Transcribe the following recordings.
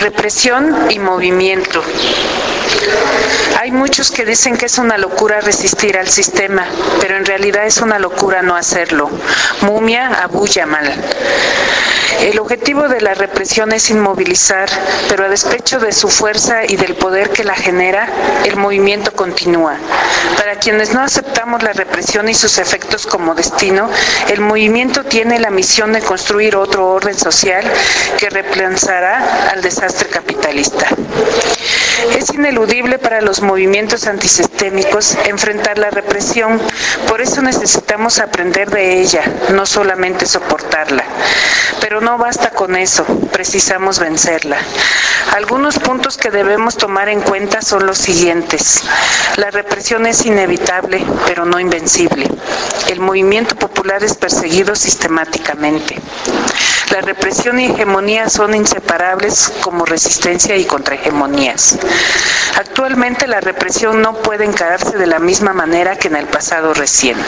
Represión y movimiento. Hay muchos que dicen que es una locura resistir al sistema, pero en realidad es una locura no hacerlo. Mumia Abu Jamal. El objetivo de la represión es inmovilizar, pero a despecho de su fuerza y del poder que la genera, el movimiento continúa. Para quienes no aceptamos la represión y sus efectos como destino, el movimiento tiene la misión de construir otro orden social que reemplazará al desastre capitalista. Es ineludible para los movimientos antisistémicos enfrentar la represión, por eso necesitamos aprender de ella, no solamente soportarla. Pero no basta con eso, precisamos vencerla. Algunos puntos que debemos tomar en cuenta son los siguientes. La represión es inevitable, pero no invencible. El movimiento popular es perseguido sistemáticamente. La represión y hegemonía son inseparables como resistencia y contrahegemonías. Actualmente la represión no puede encararse de la misma manera que en el pasado reciente.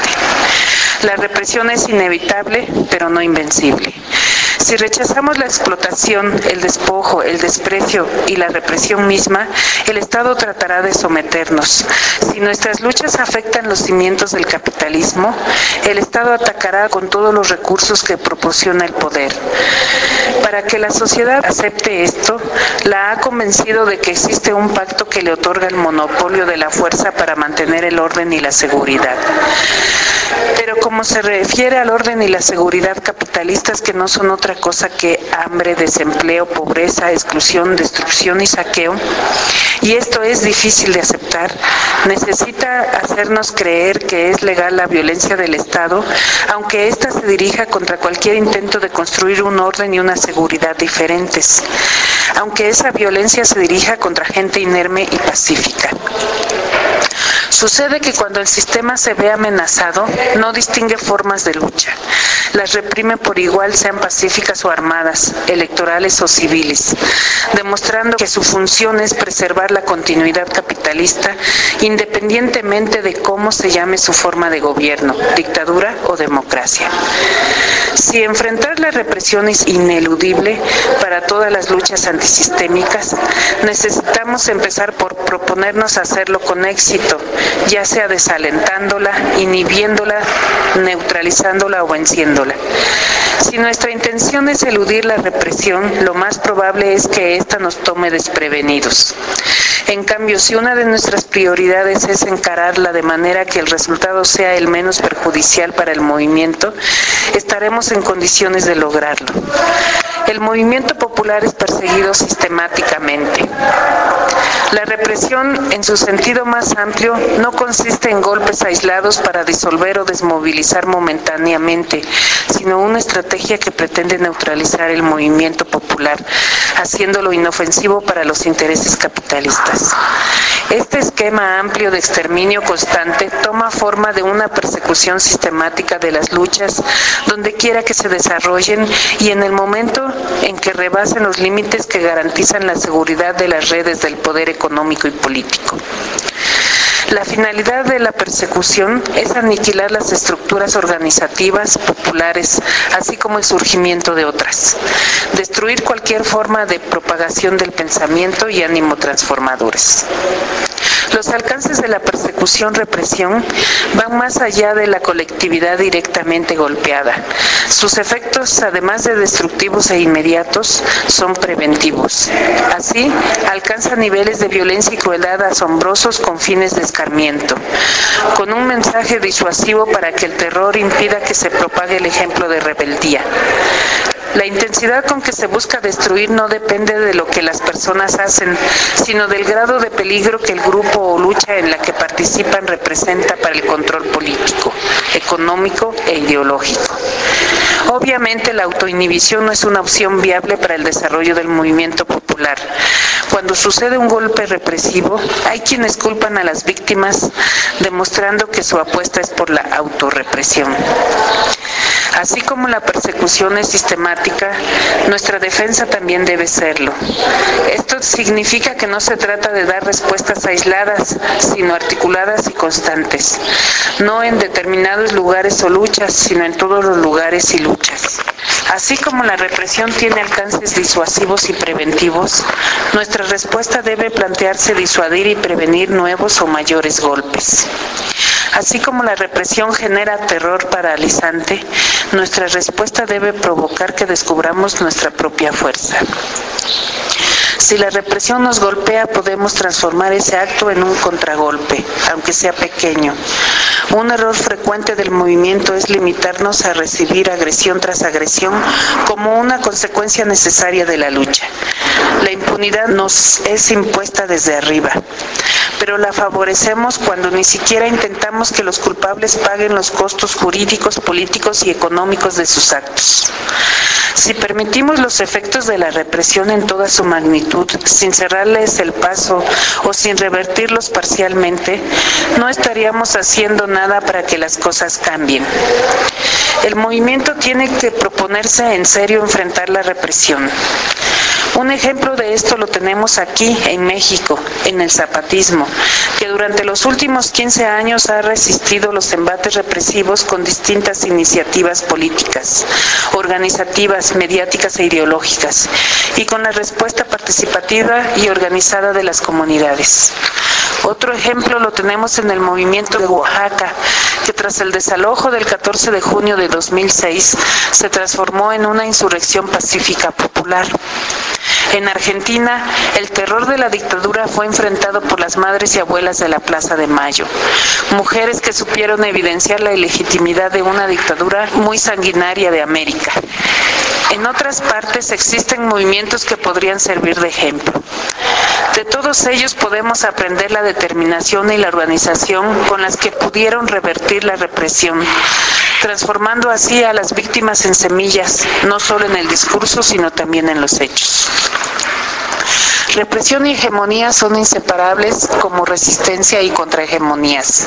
La represión es inevitable, pero no invencible. Si rechazamos la explotación, el despojo, el desprecio y la represión misma, el Estado tratará de someternos. Si nuestras luchas afectan los cimientos del capitalismo, el Estado atacará con todos los recursos que proporciona el poder. Para que la sociedad acepte esto, la ha convencido de que existe un pacto que le otorga el monopolio de la fuerza para mantener el orden y la seguridad. Pero como se refiere al orden y la seguridad capitalistas, que no son otra cosa que hambre, desempleo, pobreza, exclusión, destrucción y saqueo, y esto es difícil de aceptar, necesita hacernos creer que es legal la violencia del Estado, aunque ésta se dirija contra cualquier intento de construir un orden y una seguridad diferentes, aunque esa violencia se dirija contra gente inerme y pacífica. Sucede que cuando el sistema se ve amenazado, no distingue formas de lucha. Las reprime por igual, sean pacíficas o armadas, electorales o civiles, demostrando que su función es preservar la continuidad capitalista, independientemente de cómo se llame su forma de gobierno, dictadura o democracia. Si enfrentar la represión es ineludible para todas las luchas antisistémicas, necesitamos empezar por proponernos hacerlo con éxito, ya sea desalentándola, inhibiéndola, neutralizándola o venciéndola. Si nuestra intención es eludir la represión, lo más probable es que ésta nos tome desprevenidos. En cambio, si una de nuestras prioridades es encararla de manera que el resultado sea el menos perjudicial para el movimiento, estaremos en condiciones de lograrlo. El movimiento popular es perseguido sistemáticamente. La represión, en su sentido más amplio, no consiste en golpes aislados para disolver o desmovilizar momentáneamente, sino una estrategia que pretende neutralizar el movimiento popular, haciéndolo inofensivo para los intereses capitalistas. Este esquema amplio de exterminio constante toma forma de una persecución sistemática de las luchas donde quiera que se desarrollen y en el momento en que rebasen los límites que garantizan la seguridad de las redes del poder económico y político. La finalidad de la persecución es aniquilar las estructuras organizativas populares, así como el surgimiento de otras. Destruir cualquier forma de propagación del pensamiento y ánimo transformadores. Los alcances de la persecución-represión van más allá de la colectividad directamente golpeada. Sus efectos, además de destructivos e inmediatos, son preventivos. Así, alcanza niveles de violencia y crueldad asombrosos con fines de escarmiento, con un mensaje disuasivo para que el terror impida que se propague el ejemplo de rebeldía. La intensidad con que se busca destruir no depende de lo que las personas hacen, sino del grado de peligro que el grupo o lucha en la que participan representa para el control político, económico e ideológico. Obviamente la autoinhibición no es una opción viable para el desarrollo del movimiento popular. Cuando sucede un golpe represivo, hay quienes culpan a las víctimas, demostrando que su apuesta es por la autorrepresión. Así como la persecución es sistemática, nuestra defensa también debe serlo. Esto significa que no se trata de dar respuestas aisladas, sino articuladas y constantes. No en determinados lugares o luchas, sino en todos los lugares y luchas. Así como la represión tiene alcances disuasivos y preventivos, nuestra respuesta debe plantearse disuadir y prevenir nuevos o mayores golpes. Así como la represión genera terror paralizante, nuestra respuesta debe provocar que descubramos nuestra propia fuerza. Si la represión nos golpea, podemos transformar ese acto en un contragolpe, aunque sea pequeño. Un error frecuente del movimiento es limitarnos a recibir agresión tras agresión como una consecuencia necesaria de la lucha. La impunidad nos es impuesta desde arriba, pero la favorecemos cuando ni siquiera intentamos que los culpables paguen los costos jurídicos, políticos y económicos de sus actos. Si permitimos los efectos de la represión en toda su magnitud, sin cerrarles el paso o sin revertirlos parcialmente, no estaríamos haciendo nada para que las cosas cambien. El movimiento tiene que proponerse en serio enfrentar la represión. Un ejemplo de esto lo tenemos aquí en México, en el zapatismo, que durante los últimos 15 años ha resistido los embates represivos con distintas iniciativas políticas, organizativas, mediáticas e ideológicas, y con la respuesta participativa y organizada de las comunidades. Otro ejemplo lo tenemos en el movimiento de Oaxaca, que tras el desalojo del 14 de junio de 2006 se transformó en una insurrección pacífica popular. En Argentina, el terror de la dictadura fue enfrentado por las madres y abuelas de la Plaza de Mayo, mujeres que supieron evidenciar la ilegitimidad de una dictadura muy sanguinaria de América. En otras partes existen movimientos que podrían servir de ejemplo. De todos ellos podemos aprender la determinación y la organización con las que pudieron revertir la represión, transformando así a las víctimas en semillas, no solo en el discurso, sino también en los hechos. Represión y hegemonía son inseparables como resistencia y contrahegemonías.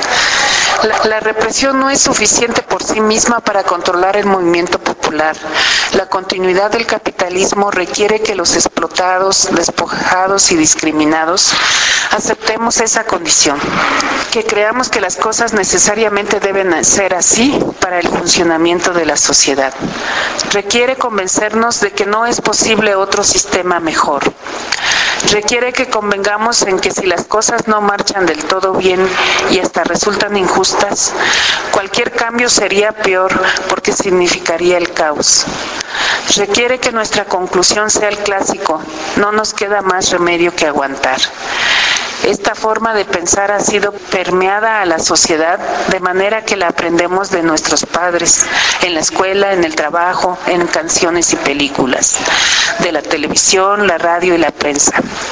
La represión no es suficiente por sí misma para controlar el movimiento popular. La continuidad del capitalismo requiere que los explotados, despojados y discriminados aceptemos esa condición, que creamos que las cosas necesariamente deben ser así para el funcionamiento de la sociedad. Requiere convencernos de que no es posible otro sistema mejor. Requiere que convengamos en que si las cosas no marchan del todo bien y hasta resultan injustas, cualquier cambio sería peor porque significaría el caos. Requiere que nuestra conclusión sea el clásico: no nos queda más remedio que aguantar. Esta forma de pensar ha sido permeada a la sociedad de manera que la aprendemos de nuestros padres, en la escuela, en el trabajo, en canciones y películas, de la televisión, la radio y la prensa.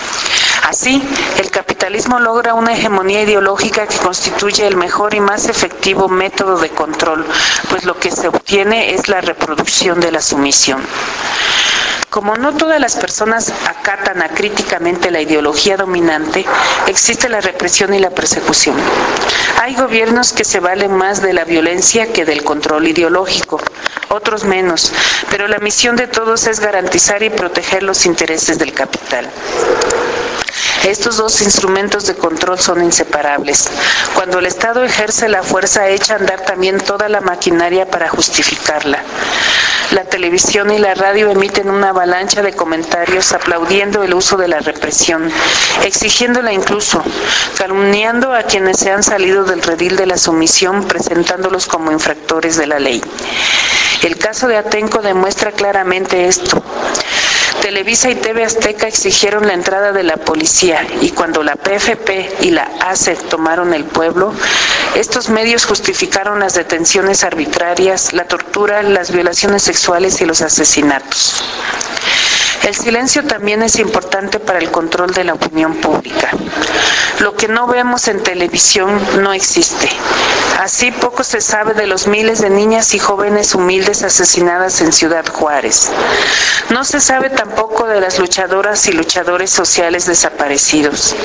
Así, el capitalismo logra una hegemonía ideológica que constituye el mejor y más efectivo método de control, pues lo que se obtiene es la reproducción de la sumisión. Como no todas las personas acatan acríticamente la ideología dominante, existe la represión y la persecución. Hay gobiernos que se valen más de la violencia que del control ideológico, otros menos, pero la misión de todos es garantizar y proteger los intereses del capital. Estos dos instrumentos de control son inseparables. Cuando el Estado ejerce la fuerza, echa a andar también toda la maquinaria para justificarla. La televisión y la radio emiten una avalancha de comentarios aplaudiendo el uso de la represión, exigiéndola incluso, calumniando a quienes se han salido del redil de la sumisión, presentándolos como infractores de la ley. El caso de Atenco demuestra claramente esto. Televisa y TV Azteca exigieron la entrada de la policía y cuando la PFP y la ACE tomaron el pueblo, estos medios justificaron las detenciones arbitrarias, la tortura, las violaciones sexuales y los asesinatos. El silencio también es importante para el control de la opinión pública. Lo que no vemos en televisión no existe. Así poco se sabe de los miles de niñas y jóvenes humildes asesinadas en Ciudad Juárez. No se sabe tampoco de las luchadoras y luchadores sociales desaparecidos.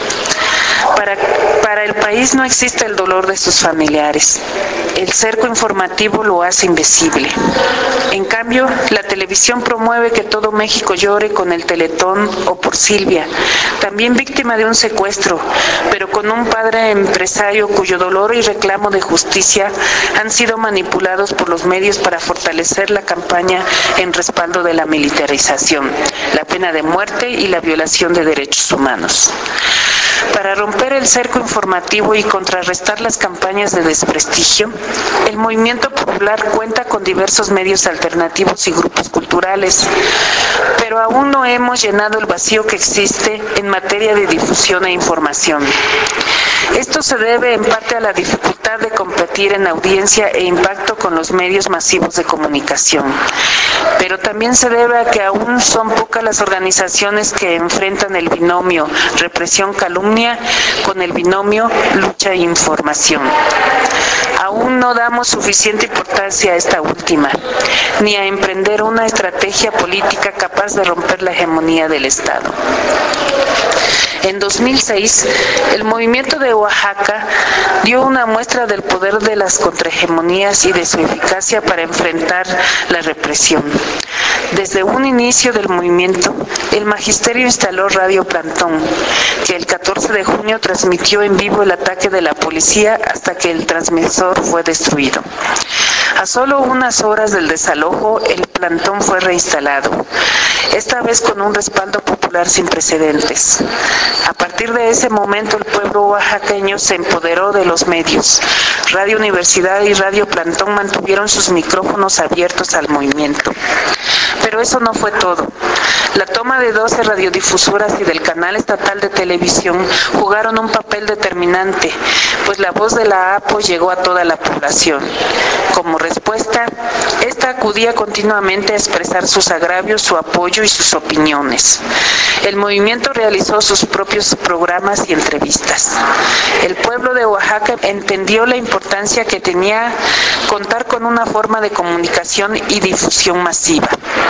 Para el país no existe el dolor de sus familiares. El cerco informativo lo hace invisible. En cambio, la televisión promueve que todo México llore Allende con el Teletón o por Silvia, también víctima de un secuestro, pero con un padre empresario cuyo dolor y reclamo de justicia han sido manipulados por los medios para fortalecer la campaña en respaldo de la militarización, la pena de muerte y la violación de derechos humanos. Para romper el cerco informativo y contrarrestar las campañas de desprestigio, el movimiento popular cuenta con diversos medios alternativos y grupos culturales, pero aún no hemos llenado el vacío que existe en materia de difusión e información. Esto se debe en parte a la dificultad de competir en audiencia e impacto con los medios masivos de comunicación, pero también se debe a que aún son pocas las organizaciones que enfrentan el binomio represión-calumnia con el binomio lucha-información. Aún no damos suficiente importancia a esta última, ni a emprender una estrategia política capaz de romper la hegemonía del Estado. En 2006, el movimiento de Oaxaca dio una muestra del poder de las contrahegemonías y de su eficacia para enfrentar la represión. Desde un inicio del movimiento, el magisterio instaló Radio Plantón, que el 14 de junio transmitió en vivo el ataque de la policía hasta que el transmisor fue destruido. A solo unas horas del desalojo, el plantón fue reinstalado, esta vez con un respaldo popular sin precedentes. A partir de ese momento, el pueblo oaxaqueño se empoderó de los medios. Radio Universidad y Radio Plantón mantuvieron sus micrófonos abiertos al movimiento. Pero eso no fue todo. La toma de 12 radiodifusoras y del canal estatal de televisión jugaron un papel determinante, pues la voz de la APO llegó a toda la población. Como respuesta, esta acudía continuamente a expresar sus agravios, su apoyo y sus opiniones. El movimiento realizó sus propios programas y entrevistas. El pueblo de Oaxaca entendió la importancia que tenía contar con una forma de comunicación y difusión masiva.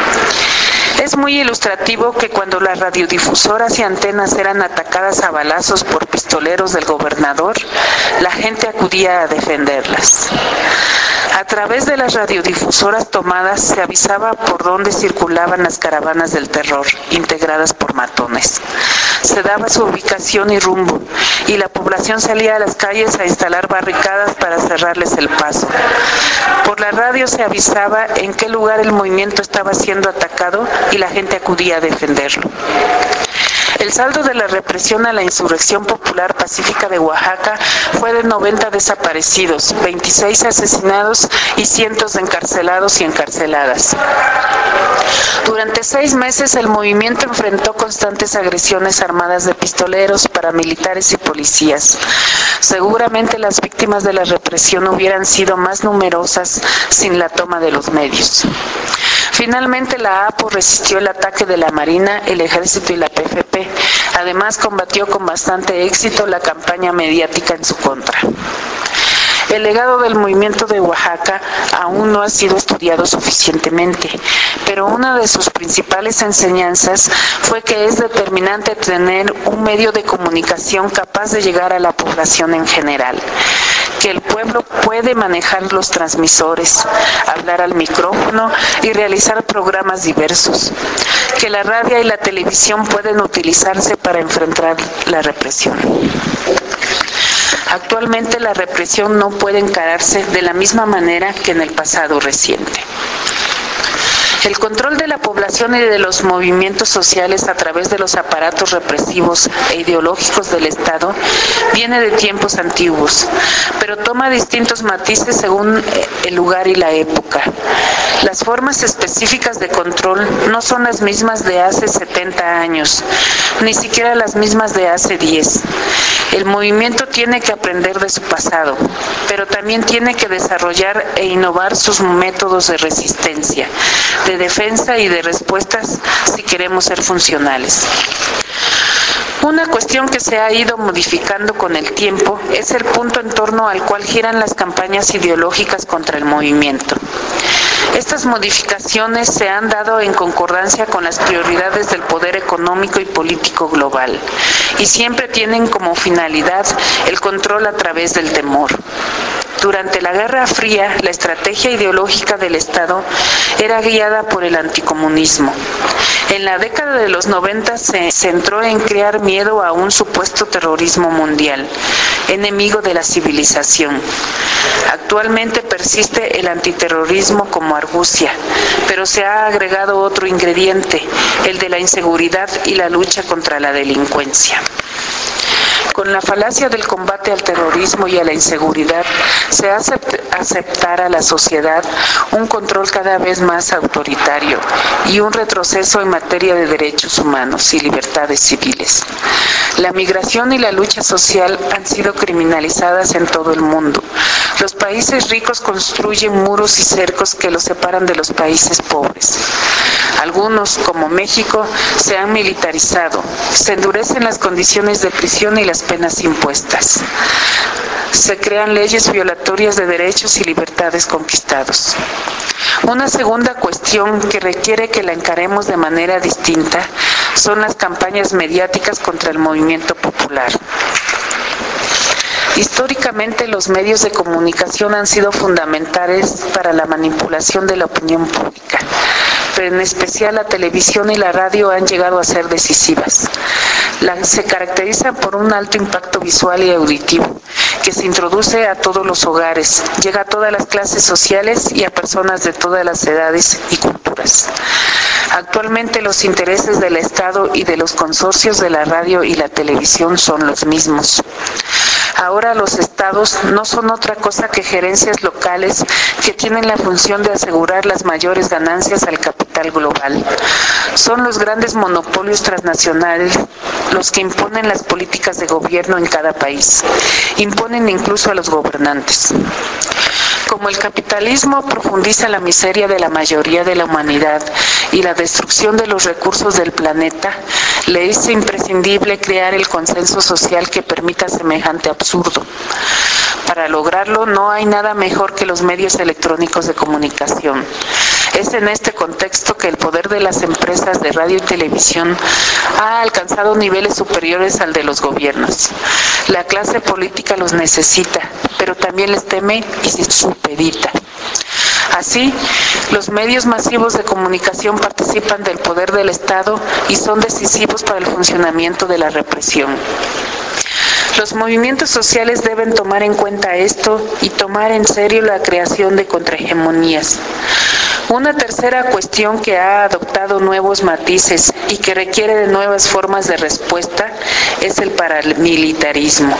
Es muy ilustrativo que cuando las radiodifusoras y antenas eran atacadas a balazos por pistoleros del gobernador, la gente acudía a defenderlas. A través de las radiodifusoras tomadas se avisaba por dónde circulaban las caravanas del terror, integradas por matones. Se daba su ubicación y rumbo, y la población salía a las calles a instalar barricadas para cerrarles el paso. Por la radio se avisaba en qué lugar el movimiento estaba siendo atacado y la gente acudía a defenderlo. El saldo de la represión a la insurrección popular pacífica de Oaxaca fue de 90 desaparecidos, 26 asesinados y cientos de encarcelados y encarceladas. Durante 6 meses el movimiento enfrentó constantes agresiones armadas de pistoleros, paramilitares y policías. Seguramente las víctimas de la represión hubieran sido más numerosas sin la toma de los medios. Finalmente la APO resistió el ataque de la Marina, el Ejército y la PFP. Además combatió con bastante éxito la campaña mediática en su contra. El legado del movimiento de Oaxaca aún no ha sido estudiado suficientemente, pero una de sus principales enseñanzas fue que es determinante tener un medio de comunicación capaz de llegar a la población en general, que el pueblo puede manejar los transmisores, hablar al micrófono y realizar programas diversos, que la radio y la televisión pueden utilizarse para enfrentar la represión. Actualmente la represión no puede encararse de la misma manera que en el pasado reciente. El control de la población y de los movimientos sociales a través de los aparatos represivos e ideológicos del Estado viene de tiempos antiguos, pero toma distintos matices según el lugar y la época. Las formas específicas de control no son las mismas de hace 70 años, ni siquiera las mismas de hace 10. El movimiento tiene que aprender de su pasado, pero también tiene que desarrollar e innovar sus métodos de resistencia, de defensa y de respuestas si queremos ser funcionales. Una cuestión que se ha ido modificando con el tiempo es el punto en torno al cual giran las campañas ideológicas contra el movimiento. Estas modificaciones se han dado en concordancia con las prioridades del poder económico y político global, y siempre tienen como finalidad el control a través del temor. Durante la Guerra Fría, la estrategia ideológica del Estado era guiada por el anticomunismo. En la década de los 90 se centró en crear miedo a un supuesto terrorismo mundial, enemigo de la civilización. Actualmente persiste el antiterrorismo como argucia, pero se ha agregado otro ingrediente, el de la inseguridad y la lucha contra la delincuencia. Con la falacia del combate al terrorismo y a la inseguridad, se hace aceptar a la sociedad un control cada vez más autoritario y un retroceso en materia de derechos humanos y libertades civiles. La migración y la lucha social han sido criminalizadas en todo el mundo. Los países ricos construyen muros y cercos que los separan de los países pobres. Algunos, como México, se han militarizado. Se endurecen las condiciones de prisión y las penas impuestas. Se crean leyes violatorias de derechos y libertades conquistados. Una segunda cuestión que requiere que la encaremos de manera distinta son las campañas mediáticas contra el movimiento popular. Históricamente, los medios de comunicación han sido fundamentales para la manipulación de la opinión pública, pero en especial la televisión y la radio han llegado a ser decisivas. Se caracterizan por un alto impacto visual y auditivo, que se introduce a todos los hogares, llega a todas las clases sociales y a personas de todas las edades y culturas. Actualmente los intereses del Estado y de los consorcios de la radio y la televisión son los mismos. Ahora los estados no son otra cosa que gerencias locales que tienen la función de asegurar las mayores ganancias al capital global. Son los grandes monopolios transnacionales los que imponen las políticas de gobierno en cada país, imponen incluso a los gobernantes. Como el capitalismo profundiza la miseria de la mayoría de la humanidad y la destrucción de los recursos del planeta, le es imprescindible crear el consenso social que permita semejante absurdo. Para lograrlo no hay nada mejor que los medios electrónicos de comunicación. Es en este contexto que el poder de las empresas de radio y televisión ha alcanzado niveles superiores al de los gobiernos. La clase política los necesita, pero también les teme y se supedita. Así, los medios masivos de comunicación participan del poder del Estado y son decisivos para el funcionamiento de la represión. Los movimientos sociales deben tomar en cuenta esto y tomar en serio la creación de contrahegemonías. Una tercera cuestión que ha adoptado nuevos matices y que requiere de nuevas formas de respuesta es el paramilitarismo.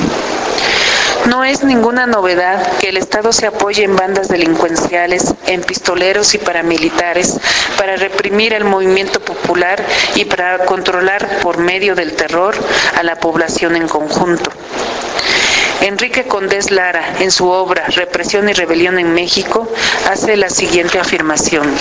No es ninguna novedad que el Estado se apoye en bandas delincuenciales, en pistoleros y paramilitares para reprimir el movimiento popular y para controlar por medio del terror a la población en conjunto. Enrique Condés Lara, en su obra Represión y Rebelión en México, hace la siguiente afirmación.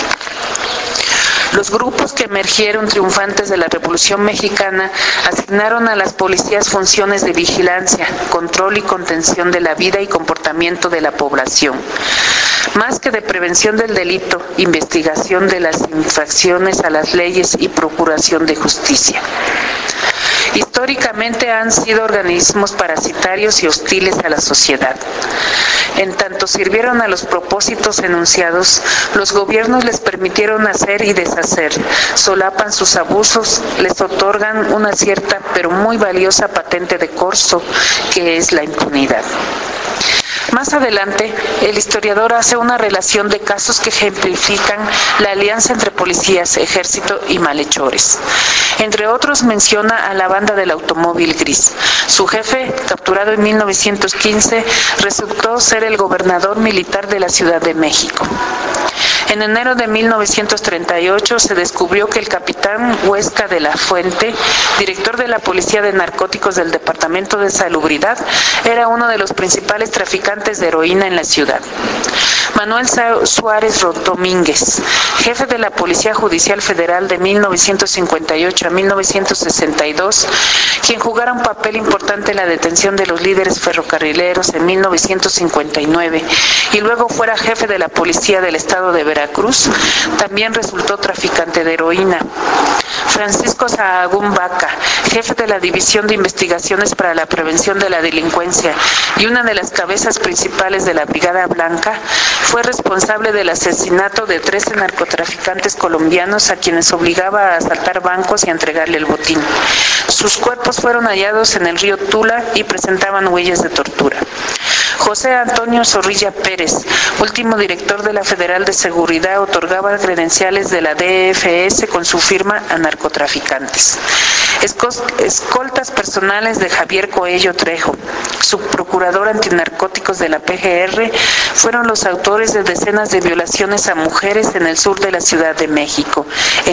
Los grupos que emergieron triunfantes de la Revolución Mexicana asignaron a las policías funciones de vigilancia, control y contención de la vida y comportamiento de la población. Más que de prevención del delito, investigación de las infracciones a las leyes y procuración de justicia. Históricamente han sido organismos parasitarios y hostiles a la sociedad. En tanto sirvieron a los propósitos enunciados, los gobiernos les permitieron hacer y deshacer, solapan sus abusos, les otorgan una cierta pero muy valiosa patente de corso, que es la impunidad. Más adelante, el historiador hace una relación de casos que ejemplifican la alianza entre policías, ejército y malhechores. Entre otros menciona a la banda del automóvil gris. Su jefe, capturado en 1915, resultó ser el gobernador militar de la Ciudad de México. En enero de 1938 se descubrió que el capitán Huesca de la Fuente, director de la Policía de Narcóticos del Departamento de Salubridad, era uno de los principales traficantes de heroína en la ciudad. Manuel Suárez Domínguez, jefe de la Policía Judicial Federal de 1958 a 1962, quien jugara un papel importante en la detención de los líderes ferrocarrileros en 1959 y luego fuera jefe de la Policía del Estado de Veracruz, también resultó traficante de heroína. Francisco Sahagún Vaca, jefe de la División de Investigaciones para la Prevención de la Delincuencia y una de las cabezas principales de la Brigada Blanca, fue responsable del asesinato de 13 narcotraficantes colombianos a quienes obligaba a asaltar bancos y a entregarle el botín. Sus cuerpos fueron hallados en el río Tula y presentaban huellas de tortura. José Antonio Zorrilla Pérez, último director de la Federal de Seguridad, otorgaba credenciales de la DFS con su firma a narcotraficantes. Escoltas personales de Javier Coello Trejo, subprocurador antinarcóticos de la PGR, fueron los autores de decenas de violaciones a mujeres en el sur de la Ciudad de México en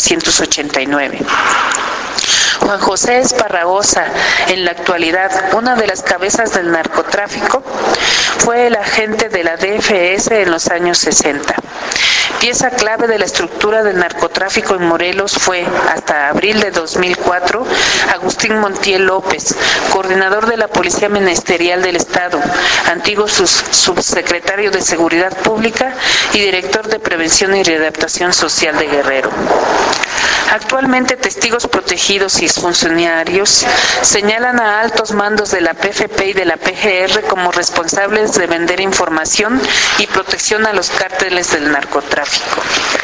1989. Juan José Esparragosa, en la actualidad una de las cabezas del narcotráfico, fue el agente de la DFS en los años 60. Pieza clave de la estructura del narcotráfico en Morelos fue, hasta abril de 2004, Agustín Montiel López, coordinador de la Policía Ministerial del Estado, antiguo subsecretario de Seguridad Pública y director de Prevención y Readaptación Social de Guerrero. Actualmente, testigos protegidos y exfuncionarios señalan a altos mandos de la PFP y de la PGR como responsables de vender información y protección a los cárteles del narcotráfico.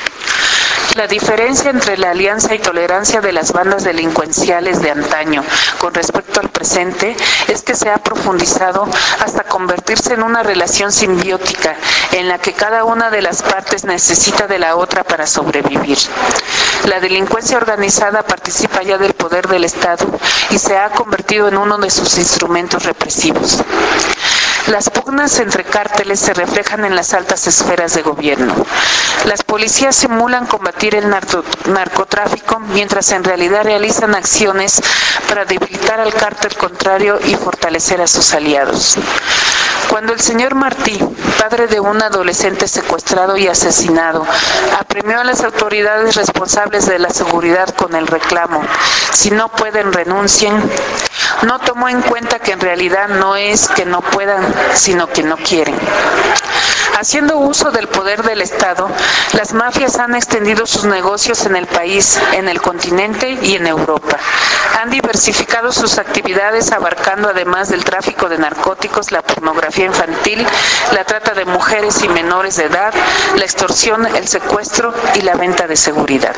La diferencia entre la alianza y tolerancia de las bandas delincuenciales de antaño con respecto al presente es que se ha profundizado hasta convertirse en una relación simbiótica en la que cada una de las partes necesita de la otra para sobrevivir. La delincuencia organizada participa ya del poder del Estado y se ha convertido en uno de sus instrumentos represivos. Las pugnas entre cárteles se reflejan en las altas esferas de gobierno. Las policías simulan combatir el narcotráfico mientras en realidad realizan acciones para debilitar al cártel contrario y fortalecer a sus aliados. Cuando el señor Martí, padre de un adolescente secuestrado y asesinado, apremió a las autoridades responsables de la seguridad con el reclamo, si no pueden renuncien, no tomó en cuenta que en realidad no es que no puedan, sino que no quieren. Haciendo uso del poder del Estado, las mafias han extendido sus negocios en el país, en el continente y en Europa. Han diversificado sus actividades abarcando además del tráfico de narcóticos, la pornografía infantil, la trata de mujeres y menores de edad, la extorsión, el secuestro y la venta de seguridad.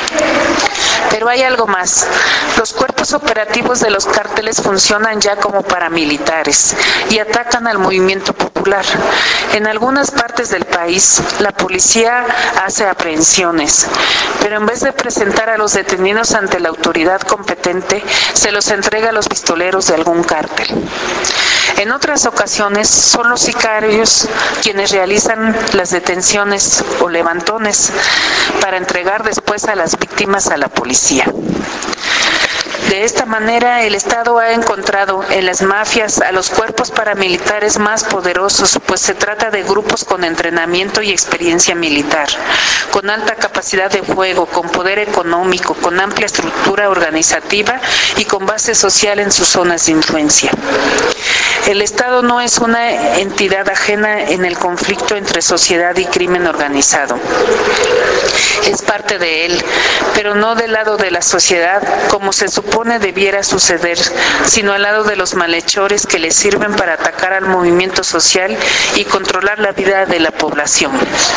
Pero hay algo más. Los cuerpos operativos de los cárteles funcionan ya como paramilitares y atacan al movimiento popular. En algunas partes del país, la policía hace aprehensiones, pero en vez de presentar a los detenidos ante la autoridad competente, se los entrega a los pistoleros de algún cártel. En otras ocasiones, son los sicarios quienes realizan las detenciones o levantones para entregar después a las víctimas a la policía. De esta manera, el Estado ha encontrado en las mafias a los cuerpos paramilitares más poderosos, pues se trata de grupos con entrenamiento y experiencia militar, con alta capacidad de fuego, con poder económico, con amplia estructura organizativa y con base social en sus zonas de influencia. El Estado no es una entidad ajena en el conflicto entre sociedad y crimen organizado. Es parte de él, pero no del lado de la sociedad, como se supone debiera suceder, sino al lado de los malhechores que le sirven para atacar al movimiento social y controlar la vida de la población.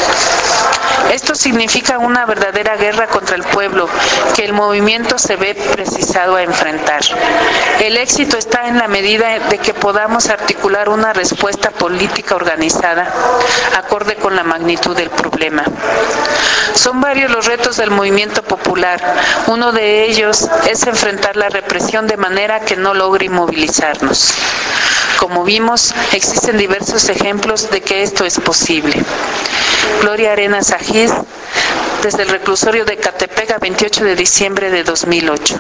Esto significa una verdadera guerra contra el pueblo, que el movimiento se ve precisado a enfrentar. El éxito está en la medida de que podamos articular una respuesta política organizada, acorde con la magnitud del problema. Son varios los retos del movimiento popular. Uno de ellos es enfrentar la represión de manera que no logre inmovilizarnos. Como vimos, existen diversos ejemplos de que esto es posible. Gloria Arenas Ajiz, desde el reclusorio de Catepec, a 28 de diciembre de 2008.